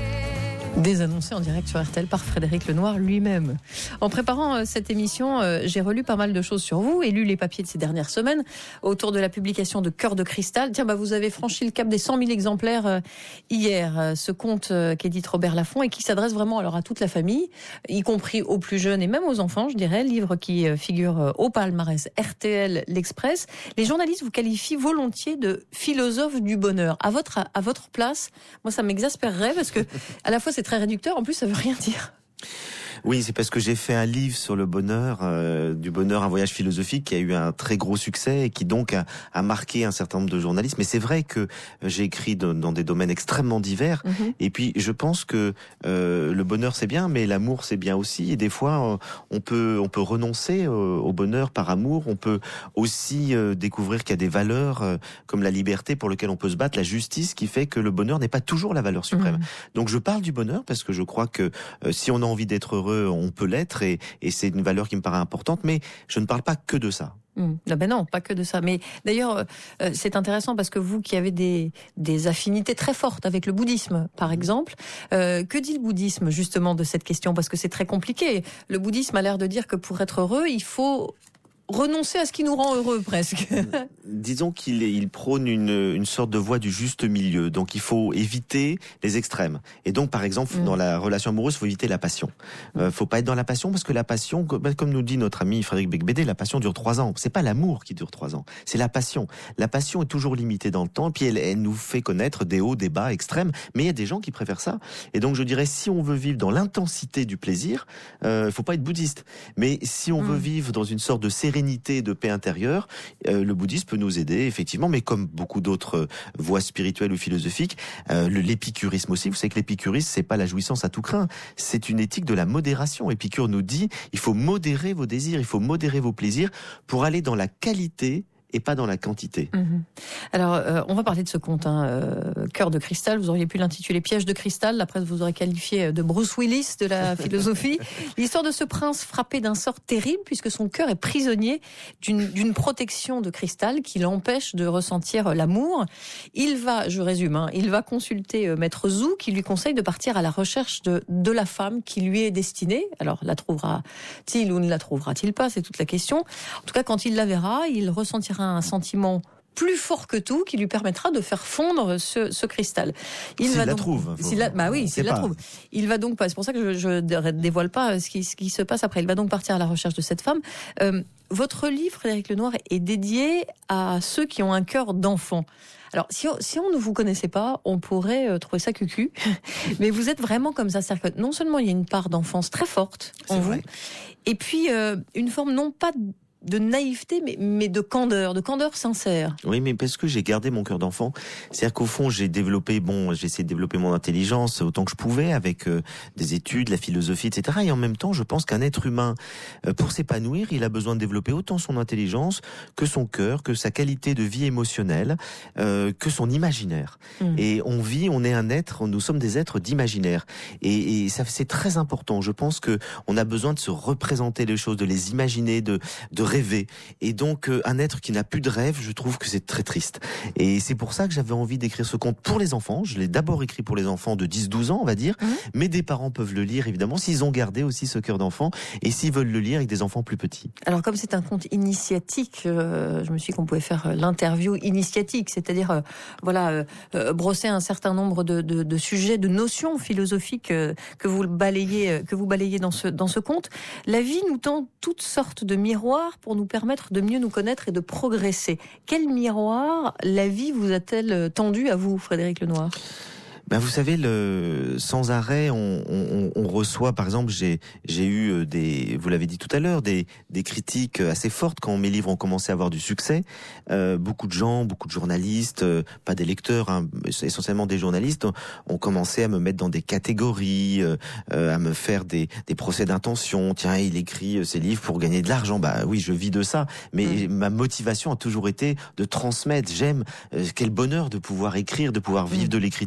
Désannoncé en direct sur R T L par Frédéric Lenoir lui-même. En préparant euh, cette émission, euh, j'ai relu pas mal de choses sur vous et lu les papiers de ces dernières semaines autour de la publication de Cœur de Cristal. Tiens, bah, vous avez franchi le cap des cent mille exemplaires euh, hier. Euh, ce conte euh, qu'édite Robert Laffont et qui s'adresse vraiment alors à toute la famille, y compris aux plus jeunes et même aux enfants, je dirais. Livre qui euh, figure euh, au palmarès R T L, l'Express. Les journalistes vous qualifient volontiers de philosophe du bonheur. À votre, à votre place, moi ça m'exaspérerait parce que à la fois c'est très réducteur, en plus ça veut rien dire. Oui, c'est parce que j'ai fait un livre sur le bonheur, euh, du bonheur, un voyage philosophique qui a eu un très gros succès et qui donc a, a marqué un certain nombre de journalistes. Mais c'est vrai que j'ai écrit dans, dans des domaines extrêmement divers. Mm-hmm. Et puis je pense que euh, le bonheur c'est bien, mais l'amour c'est bien aussi. Et des fois on peut on peut renoncer au, au bonheur par amour. On peut aussi euh, découvrir qu'il y a des valeurs euh, comme la liberté pour lesquelles on peut se battre, la justice qui fait que le bonheur n'est pas toujours la valeur suprême. Mm-hmm. Donc je parle du bonheur parce que je crois que euh, si on a envie d'être heureux, on peut l'être et, et c'est une valeur qui me paraît importante, mais je ne parle pas que de ça. Mmh. Ah ben non, pas que de ça. Mais d'ailleurs, euh, c'est intéressant parce que vous qui avez des, des affinités très fortes avec le bouddhisme, par exemple, euh, que dit le bouddhisme justement de cette question? Parce que c'est très compliqué. Le bouddhisme a l'air de dire que pour être heureux, il faut renoncer à ce qui nous rend heureux, presque. Disons qu'il il prône une, une sorte de voie du juste milieu. Donc il faut éviter les extrêmes. Et donc, par exemple, mmh. dans la relation amoureuse, il faut éviter la passion. Il euh, faut pas être dans la passion parce que la passion, comme nous dit notre ami Frédéric Becbédé, la passion dure trois ans. C'est pas l'amour qui dure trois ans, c'est la passion. La passion est toujours limitée dans le temps, puis elle, elle nous fait connaître des hauts, des bas extrêmes. Mais il y a des gens qui préfèrent ça. Et donc je dirais, si on veut vivre dans l'intensité du plaisir, il euh, faut pas être bouddhiste. Mais si on mmh. veut vivre dans une sorte de sérénité, de paix intérieure, euh, le bouddhisme peut nous aider effectivement, mais comme beaucoup d'autres euh, voies spirituelles ou philosophiques, euh, le, l'épicurisme aussi. Vous savez que l'épicurisme, c'est pas la jouissance à tout craint, c'est une éthique de la modération. Épicure nous dit, il faut modérer vos désirs, il faut modérer vos plaisirs pour aller dans la qualité et pas dans la quantité. Mmh. Alors, euh, on va parler de ce conte, hein, euh, Cœur de Cristal. Vous auriez pu l'intituler Piège de cristal. La presse vous aurait qualifié de Bruce Willis de la philosophie. L'histoire de ce prince frappé d'un sort terrible puisque son cœur est prisonnier d'une, d'une protection de cristal qui l'empêche de ressentir l'amour. Il va, je résume, hein, il va consulter euh, Maître Zou qui lui conseille de partir à la recherche de, de la femme qui lui est destinée. Alors, la trouvera-t-il ou ne la trouvera-t-il pas? C'est toute la question. En tout cas, quand il la verra, il ressentira un sentiment plus fort que tout qui lui permettra de faire fondre ce, ce cristal. Il s'il va la donc, trouve. S'il la, bah oui, s'il la trouve. Il va donc pas. C'est pour ça que je, je dévoile pas ce qui, ce qui se passe après. Il va donc partir à la recherche de cette femme. Euh, votre livre, Frédéric Lenoir, est dédié à ceux qui ont un cœur d'enfant. Alors, si on, si on ne vous connaissait pas, on pourrait euh, trouver ça cucu. Mais vous êtes vraiment comme ça. C'est-à-dire que non seulement il y a une part d'enfance très forte en C'est vous, vrai. et puis euh, une forme non pas de de naïveté, mais, mais de candeur, de candeur sincère. Oui, mais parce que j'ai gardé mon cœur d'enfant. C'est-à-dire qu'au fond, j'ai développé, bon, j'ai essayé de développer mon intelligence autant que je pouvais avec euh, des études, la philosophie, et cetera. Et en même temps, je pense qu'un être humain, euh, pour s'épanouir, il a besoin de développer autant son intelligence que son cœur, que sa qualité de vie émotionnelle, euh, que son imaginaire. Mmh. Et on vit, on est un être, nous sommes des êtres d'imaginaire. Et, et ça, c'est très important. Je pense que on a besoin de se représenter les choses, de les imaginer, de, de rêver. Et donc, euh, un être qui n'a plus de rêve, je trouve que c'est très triste. Et c'est pour ça que j'avais envie d'écrire ce conte pour les enfants. Je l'ai d'abord écrit pour les enfants de dix douze ans, on va dire. Mmh. Mais des parents peuvent le lire, évidemment, s'ils ont gardé aussi ce cœur d'enfant et s'ils veulent le lire avec des enfants plus petits. Alors, comme c'est un conte initiatique, euh, je me suis dit qu'on pouvait faire l'interview initiatique, c'est-à-dire, euh, voilà, euh, brosser un certain nombre de, de, de sujets, de notions philosophiques euh, que vous balayez, euh, que vous balayez dans ce, dans ce conte. La vie nous tend toutes sortes de miroirs pour nous permettre de mieux nous connaître et de progresser. Quel miroir la vie vous a-t-elle tendu à vous, Frédéric Lenoir ? Ben vous savez, le, sans arrêt, on, on, on reçoit, par exemple, j'ai, j'ai eu des, vous l'avez dit tout à l'heure, des, des critiques assez fortes quand mes livres ont commencé à avoir du succès. Euh, beaucoup de gens, beaucoup de journalistes, euh, pas des lecteurs, hein, essentiellement des journalistes, ont, ont commencé à me mettre dans des catégories, euh, à me faire des, des procès d'intention. Tiens, il écrit ses livres pour gagner de l'argent. Bah oui, je vis de ça, mais mmh. ma motivation a toujours été de transmettre. J'aime, euh, quel bonheur de pouvoir écrire, de pouvoir vivre mmh. de l'écriture et de faire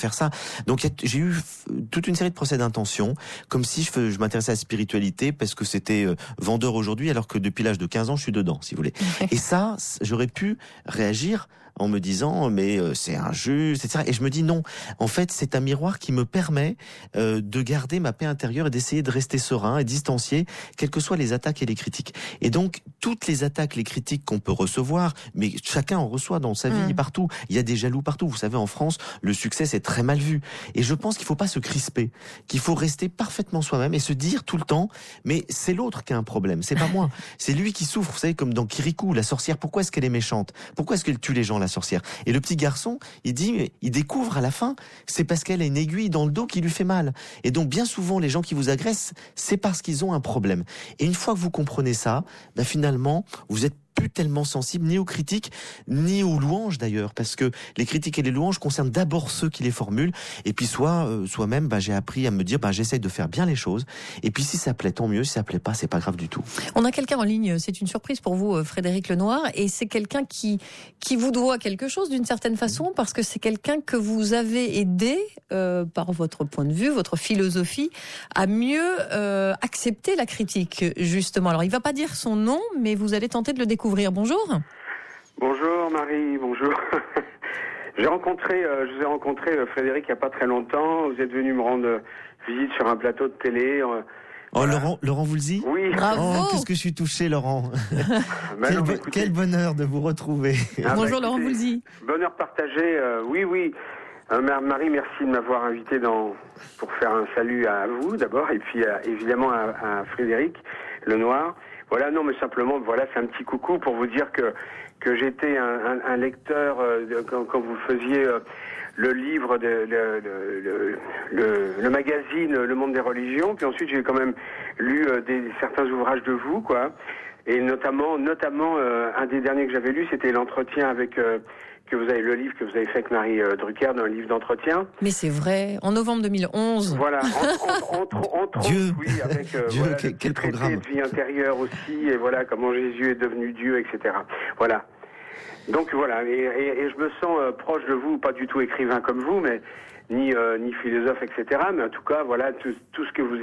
faire ça. Donc j'ai eu toute une série de procès d'intention, comme si je, je m'intéressais à la spiritualité parce que c'était euh, vendeur aujourd'hui, alors que depuis l'âge de quinze ans, je suis dedans, si vous voulez. Et ça, j'aurais pu réagir en me disant mais euh, c'est injuste, et cetera. Et je me dis non. En fait, c'est un miroir qui me permet euh, de garder ma paix intérieure et d'essayer de rester serein et distancié, quelles que soient les attaques et les critiques. Et donc, toutes les attaques, les critiques qu'on peut recevoir, mais chacun en reçoit dans sa vie, mmh. partout. Il y a des jaloux partout. Vous savez, en France, le succès, c'est très mal vu. Et je pense qu'il faut pas se crisper, qu'il faut rester parfaitement soi-même et se dire tout le temps, mais c'est l'autre qui a un problème, c'est pas moi. C'est lui qui souffre. Vous savez, comme dans Kirikou, la sorcière, pourquoi est-ce qu'elle est méchante? Pourquoi est-ce qu'elle tue les gens, la sorcière? Et le petit garçon, il dit, il découvre à la fin, c'est parce qu'elle a une aiguille dans le dos qui lui fait mal. Et donc, bien souvent, les gens qui vous agressent, c'est parce qu'ils ont un problème. Et une fois que vous comprenez ça, ben finalement, vous êtes plus tellement sensible ni aux critiques ni aux louanges d'ailleurs, parce que les critiques et les louanges concernent d'abord ceux qui les formulent, et puis soit euh, soi-même bah, j'ai appris à me dire bah, j'essaye de faire bien les choses, et puis si ça plaît tant mieux, si ça plaît pas c'est pas grave du tout. On a quelqu'un en ligne, c'est une surprise pour vous Frédéric Lenoir, et c'est quelqu'un qui, qui vous doit quelque chose d'une certaine façon, parce que c'est quelqu'un que vous avez aidé euh, par votre point de vue, votre philosophie, à mieux euh, accepter la critique justement. Alors il va pas dire son nom, mais vous allez tenter de le découvrir. Bonjour. Bonjour Marie, bonjour. J'ai rencontré, euh, je vous ai rencontré euh, Frédéric il n'y a pas très longtemps. Vous êtes venu me rendre euh, visite sur un plateau de télé. Euh, oh voilà. Laurent, Laurent Voulzy. Oui. Bravo. Oh, qu'est-ce que je suis touché, Laurent. bah quel, non, bo- écoutez... quel bonheur de vous retrouver. Ah, bonjour bah, Laurent Voulzy. Bonheur partagé. Euh, oui, oui. Euh, Marie, merci de m'avoir invité dans pour faire un salut à vous d'abord, et puis à, évidemment à, à Frédéric Lenoir. Voilà, non, mais simplement, voilà, c'est un petit coucou pour vous dire que que j'étais un, un, un lecteur euh, de, quand, quand vous faisiez euh, le livre, de, le, le, le, le, le magazine Le Monde des Religions, puis ensuite j'ai quand même lu euh, des, certains ouvrages de vous, quoi, et notamment, notamment euh, un des derniers que j'avais lu, c'était l'entretien avec euh, que vous avez le livre que vous avez fait avec Marie euh, Drucker, dans un livre d'entretien. Mais c'est vrai, en novembre deux mille onze. Voilà, entre, entre, entre, entre Dieu, oui, avec euh, Dieu, voilà, quel, quel programme. de vie intérieure aussi, et voilà comment Jésus est devenu Dieu, et cetera. Voilà. Donc voilà, et, et, et je me sens euh, proche de vous, pas du tout écrivain comme vous, mais ni euh, ni philosophe, et cetera. Mais en tout cas, voilà, tout, tout ce que vous,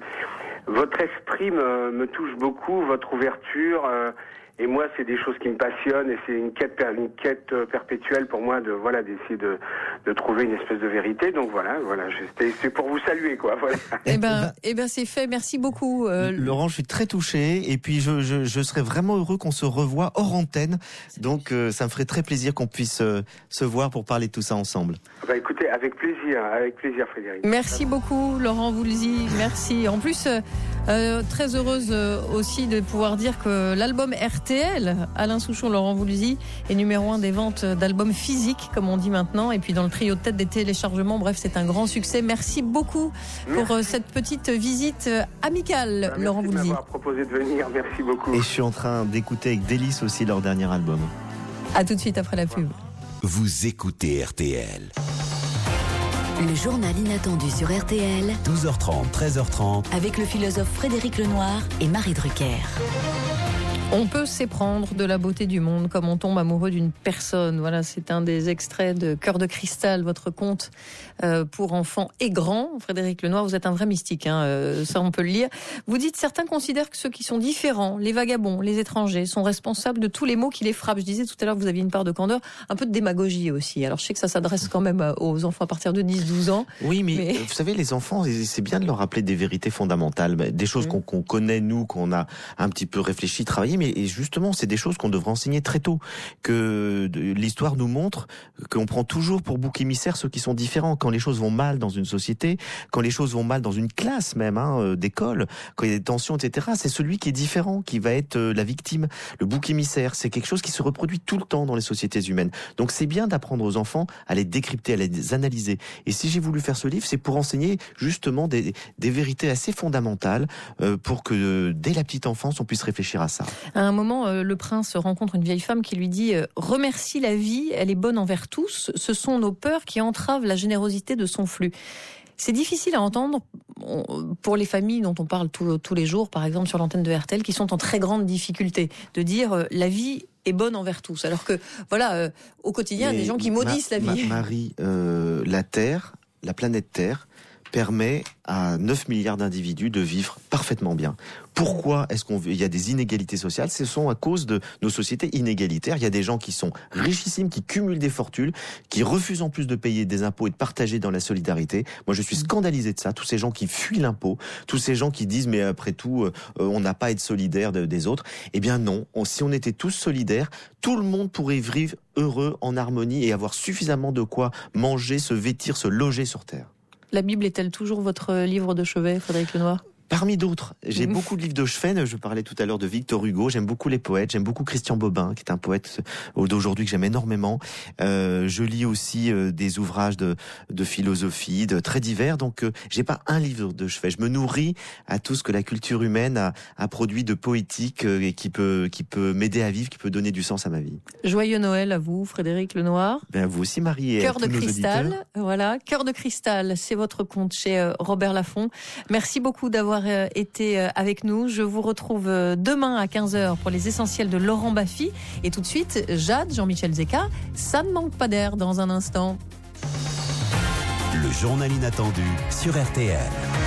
vous votre esprit me, me touche beaucoup, votre ouverture. Euh, Et moi, c'est des choses qui me passionnent, et c'est une quête, une quête perpétuelle pour moi de voilà d'essayer de, de trouver une espèce de vérité. Donc voilà, voilà, c'est, c'est pour vous saluer, quoi. Voilà. Eh ben, eh ben, c'est fait. Merci beaucoup, euh... Laurent. Je suis très touché, et puis je, je, je serais vraiment heureux qu'on se revoie hors antenne. Donc euh, ça me ferait très plaisir qu'on puisse euh, se voir pour parler de tout ça ensemble. Bah écoutez, avec plaisir, avec plaisir, Frédéric. Merci beaucoup, Laurent Voulzy. Merci. En plus, euh, très heureuse aussi de pouvoir dire que l'album R T L, Alain Souchon, Laurent Voulzy, est numéro un des ventes d'albums physiques, comme on dit maintenant, et puis dans le trio de tête des téléchargements. Bref, c'est un grand succès. Merci beaucoup pour merci. cette petite visite amicale, merci Laurent Voulzy. Merci de m'avoir proposé de venir. Merci beaucoup. Et je suis en train d'écouter avec délice aussi leur dernier album. À tout de suite après la pub. Vous écoutez R T L. Le journal inattendu sur R T L. douze heures trente, treize heures trente. Avec le philosophe Frédéric Lenoir et Marie Drucker. On peut s'éprendre de la beauté du monde comme on tombe amoureux d'une personne. Voilà, c'est un des extraits de Cœur de cristal, votre conte euh, pour enfants et grands. Frédéric Lenoir, vous êtes un vrai mystique, hein, euh, ça on peut le lire. Vous dites, certains considèrent que ceux qui sont différents, les vagabonds, les étrangers, sont responsables de tous les maux qui les frappent. Je disais tout à l'heure que vous aviez une part de candeur, un peu de démagogie aussi. Alors je sais que ça s'adresse quand même aux enfants à partir de dix douze ans. Oui, mais, mais... vous savez, les enfants, c'est bien de leur rappeler des vérités fondamentales, des choses mmh. qu'on, qu'on connaît, nous, qu'on a un petit peu réfléchi, travaillé, mais justement, c'est des choses qu'on devrait enseigner très tôt, que l'histoire nous montre qu'on prend toujours pour bouc émissaire ceux qui sont différents. Quand les choses vont mal dans une société, quand les choses vont mal dans une classe même, hein, d'école, quand il y a des tensions, et cetera, c'est celui qui est différent qui va être la victime. Le bouc émissaire, c'est quelque chose qui se reproduit tout le temps dans les sociétés humaines. Donc c'est bien d'apprendre aux enfants à les décrypter, à les analyser. Et si j'ai voulu faire ce livre, c'est pour enseigner justement des, des vérités assez fondamentales euh, pour que dès la petite enfance, on puisse réfléchir à ça. À un moment, euh, le prince rencontre une vieille femme qui lui dit euh, « Remercie la vie, elle est bonne envers tous, ce sont nos peurs qui entravent la générosité de son flux ». C'est difficile à entendre pour les familles dont on parle tous, tous les jours, par exemple sur l'antenne de R T L, qui sont en très grande difficulté, de dire euh, la vie est bonne envers tous. Alors que, voilà, euh, au quotidien, il y a des gens qui maudissent ma, la vie. Ma, Marie, euh, la Terre, la planète Terre, permet à neuf milliards d'individus de vivre parfaitement bien. Pourquoi est-ce qu'il y a des inégalités sociales? Ce sont à cause de nos sociétés inégalitaires. Il y a des gens qui sont richissimes, qui cumulent des fortunes, qui refusent en plus de payer des impôts et de partager dans la solidarité. Moi, je suis scandalisé de ça. Tous ces gens qui fuient l'impôt, tous ces gens qui disent mais après tout, euh, on n'a pas à être solidaire de, des autres. Eh bien non, on, si on était tous solidaires, tout le monde pourrait vivre heureux, en harmonie et avoir suffisamment de quoi manger, se vêtir, se loger sur Terre. La Bible est-elle toujours votre livre de chevet, Frédéric Lenoir ? Parmi d'autres, j'ai Mmh. beaucoup de livres de chevet. Je parlais tout à l'heure de Victor Hugo. J'aime beaucoup les poètes. J'aime beaucoup Christian Bobin, qui est un poète d'aujourd'hui que j'aime énormément. Euh, je lis aussi euh, des ouvrages de, de philosophie, de très divers. Donc, euh, j'ai pas un livre de chevet. Je me nourris à tout ce que la culture humaine a, a produit de poétique euh, et qui peut, qui peut m'aider à vivre, qui peut donner du sens à ma vie. Joyeux Noël à vous, Frédéric Lenoir. Ben, vous aussi, Marie, et Cœur à tous de nos cristal, auditeurs. voilà. Cœur de cristal, c'est votre compte chez euh, Robert Laffont. Merci beaucoup d'avoir euh, été euh, avec nous. Je vous retrouve euh, demain à quinze heures pour les essentiels de Laurent Baffy. Et tout de suite, Jade, Jean-Michel Zeka, ça ne manque pas d'air dans un instant. Le journal inattendu sur R T L.